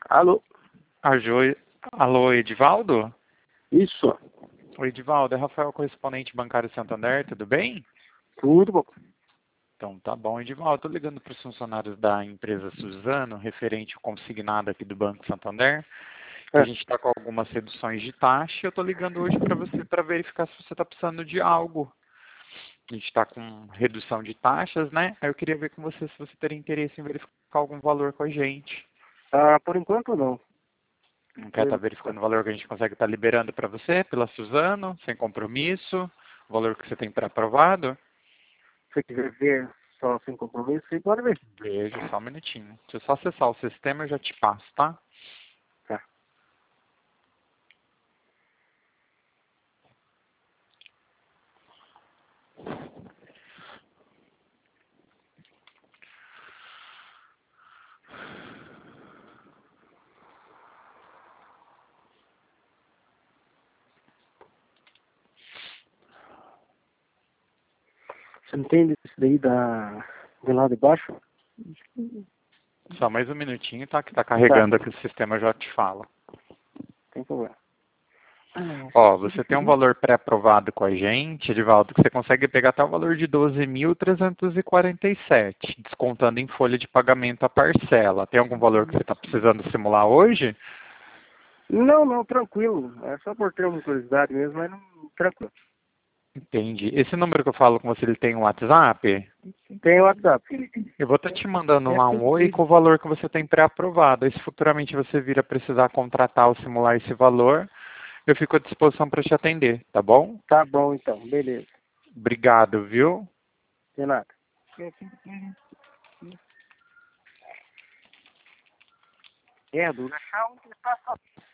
Alô? A Jo... Alô, Edivaldo? Isso. Oi, Edivaldo, é Rafael, correspondente bancário Santander, tudo bem? Tudo bom. Então, tá bom, Edivaldo. Estou ligando para os funcionários da empresa Suzano, referente ao consignado aqui do Banco Santander, que a É. gente está com algumas reduções de taxa. Eu estou ligando hoje para você para verificar se você está precisando de algo. A gente está com redução de taxas, né? Aí eu queria ver com você se você teria interesse em verificar algum valor com a gente. Por enquanto não. Não quer estar verificando o valor que a gente consegue estar liberando para você, pela Suzano, sem compromisso, o valor que você tem pré-aprovado? Se você quiser ver só sem compromisso, você pode ver. Vejo, só um minutinho. Deixa eu só acessar o sistema e eu já te passo, tá? Tá. Você entende isso daí de lá de baixo? Só mais um minutinho, tá? Que tá carregando aqui o sistema, eu já te falo. Tem problema. Ó, você tem um valor pré-aprovado com a gente, Edivaldo, que você consegue pegar até o valor de 12.347, descontando em folha de pagamento a parcela. Tem algum valor que você está precisando simular hoje? Não, tranquilo. É só por ter uma curiosidade mesmo, mas não, tranquilo. Entendi. Esse número que eu falo com você, ele tem um WhatsApp? Tem o WhatsApp. Eu vou estar te mandando lá um oi com o valor que você tem pré-aprovado. Aí se futuramente você vir a precisar contratar ou simular esse valor, eu fico à disposição para te atender, tá bom? Tá bom então, beleza. Obrigado, viu? De nada. É, do Gachão,